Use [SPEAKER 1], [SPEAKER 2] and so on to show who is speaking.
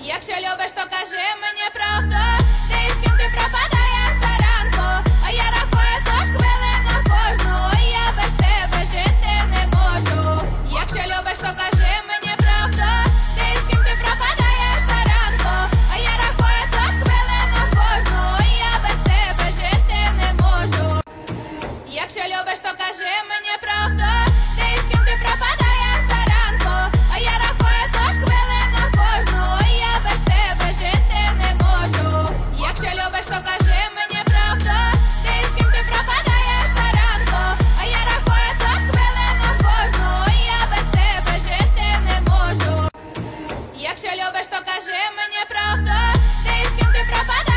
[SPEAKER 1] Якщо любиш, то кажи мені правду. Ти з ким ти пропадаєш до ранку, а я рахую тут хвилину кожну. Я без тебе жити не можу. Якщо любиш, то кажи мені правду. Ти з ким ти пропадаєш до ранку, а я рахую тут хвилину кожну. Я без тебе жити не можу. Якщо любиш, то кажи мені правду. Ти з ким ти пропадаєш до ранку, а я рахую тут хвилину кожну. Я без тебе жити не можу. Якщо любиш, то кажи мені правду. Ти з ким ти пропадаєш до ранку, а я рахую тут хвилину кожну. Я без тебе жити не можу. Якщо любиш, то кажи мені правду. Ти з ким ти пропадаєш